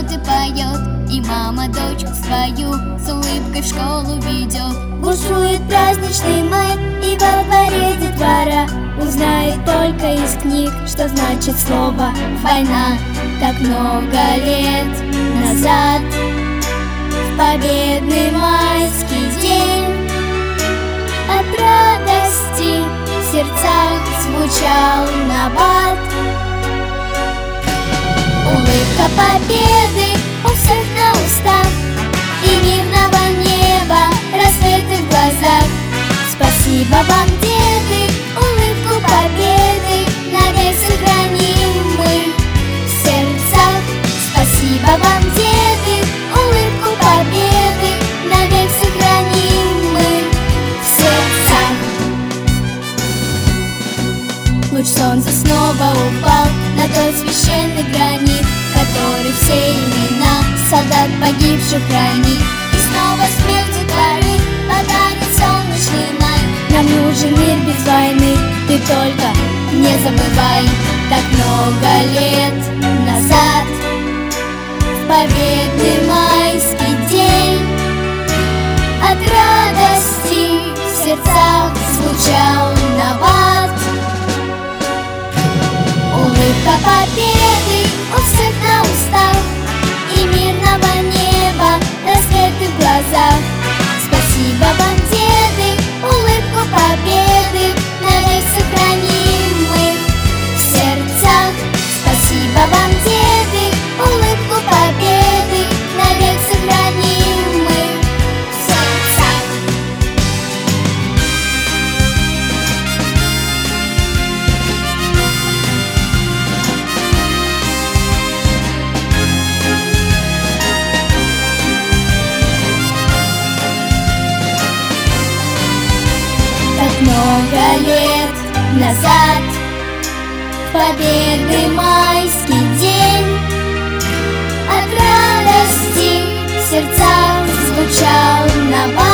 и поет, и мама дочку свою с улыбкой в школу ведет. Бушует праздничный май, и во дворе детвора узнает только из книг, что значит слово Война. так много лет назад, в победный майский день, от радости в сердцах звучал набат. Улыбка победы у всех на устах, и мирного неба рассветы в глазах. Спасибо вам, деды, улыбку победы навек сохраним мы в сердцах. Спасибо вам, деды, улыбку победы навек сохраним мы в сердцах. Луч солнца снова упал на тот священный гранит, который все имена солдат погибших хранит. И снова смерть детворы подарит солнечный май. Нам нужен мир без войны, ты только не забывай. Так много лет назад, в победный майский день, от радости в сердцах звучал набат. Улыбка победы у всех на устах, и мирного неба рассветы в глазах. Спасибо вам, деды, улыбку победы навек сохраним мы в сердцах. Спасибо вам, деды, улыбку победы навек сохраним мы в сердцах. Так много лет назад, в победный майский день, от радости в сердцах звучал набат.